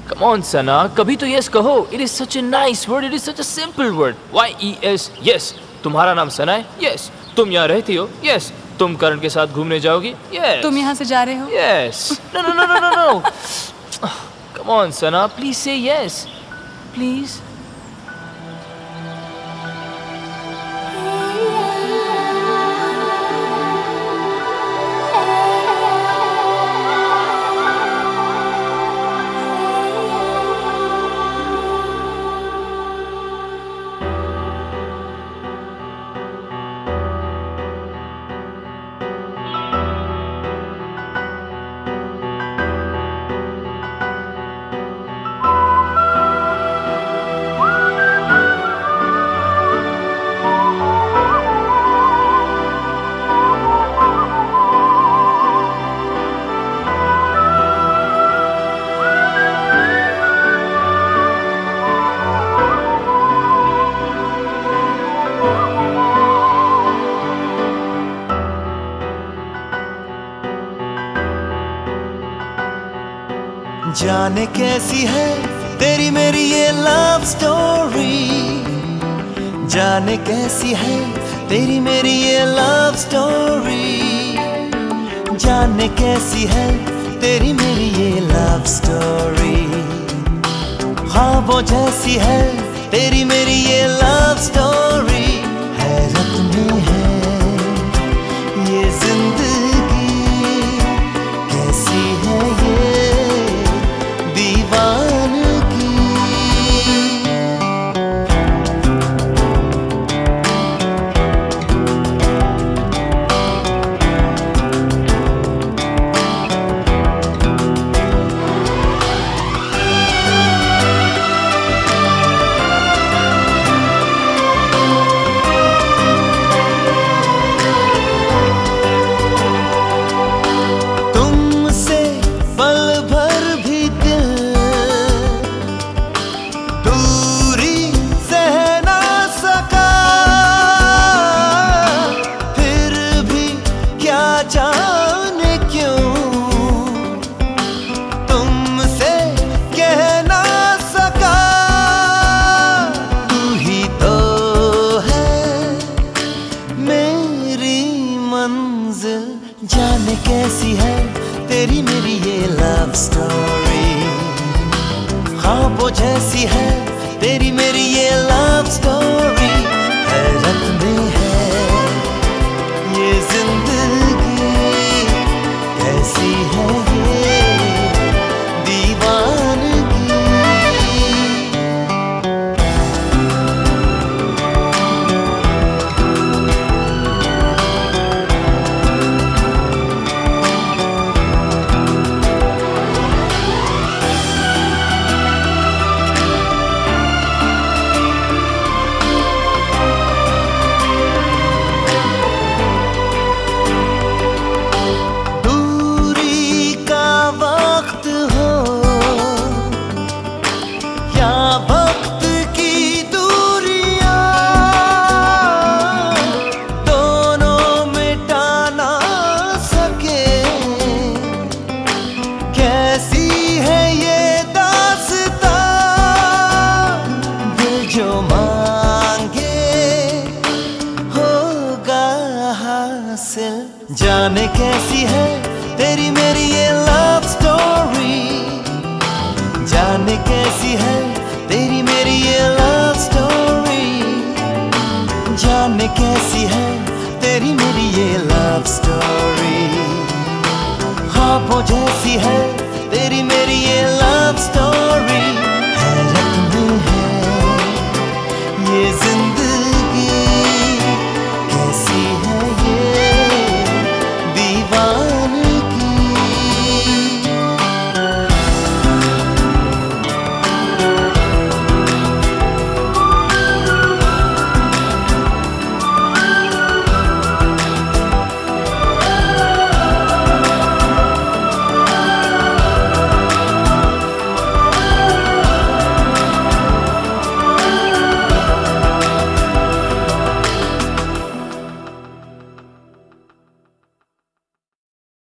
Come on, Sana. कभी तो yes कहो. It is such a nice word. It is such a simple word. Y-E-S. Yes. तुम्हारा नाम सना है? Yes. तुम यहाँ रहती हो? Yes. तुम करण के साथ घूमने जाओगी? Yes. तुम यहाँ से जा रहे हो? Yes. No, no, no, no, no, no. Come on, Sana. Please say yes. Please. जाने कैसी है तेरी मेरी ये लव स्टोरी, जाने कैसी है तेरी मेरी ये लव स्टोरी, जाने कैसी है तेरी मेरी ये लव स्टोरी, ख्वाबों जैसी है तेरी मेरी ये लव स्टोरी, हैरत में है ये जिंदगी कैसी है ये जाने क्यों तुमसे कह ना सका, तू ही तो है मेरी मंजिल, जाने कैसी है तेरी मेरी ये लव स्टोरी, ख्वाबों जैसी है तेरी मेरी ये लव स्टोरी, हैरत में है ये जिंदगी कैसी है ये दीवानगी। जाने कैसी है तेरी मेरी ये लव स्टोरी, जाने कैसी है तेरी मेरी ये लव स्टोरी, जाने कैसी है तेरी मेरी ये लव स्टोरी, ख्वाबों जैसी है तेरी मेरी ये लव स्टोरी।